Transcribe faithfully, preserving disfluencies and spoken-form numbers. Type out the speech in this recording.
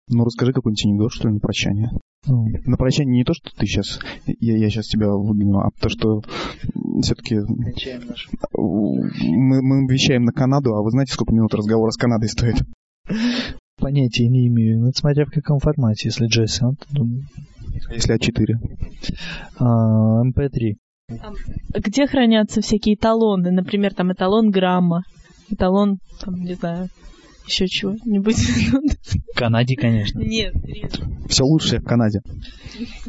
Ну, расскажи какой-нибудь анекдот, что ли, на прощание. Ну, На прощание не то, что ты сейчас, я, я сейчас тебя выгоню, а то, что все-таки мы, мы вещаем на Канаду, а вы знаете, сколько минут разговора с Канадой стоит? понятия не имею. Ну, это смотря в каком формате. Если JSON, то... Если а четыре? А, эм пи три. Где хранятся всякие эталоны? Например, там эталон грамма, эталон, там, не знаю, еще чего-нибудь. В Канаде, конечно. Нет, нет. Все лучшее в Канаде.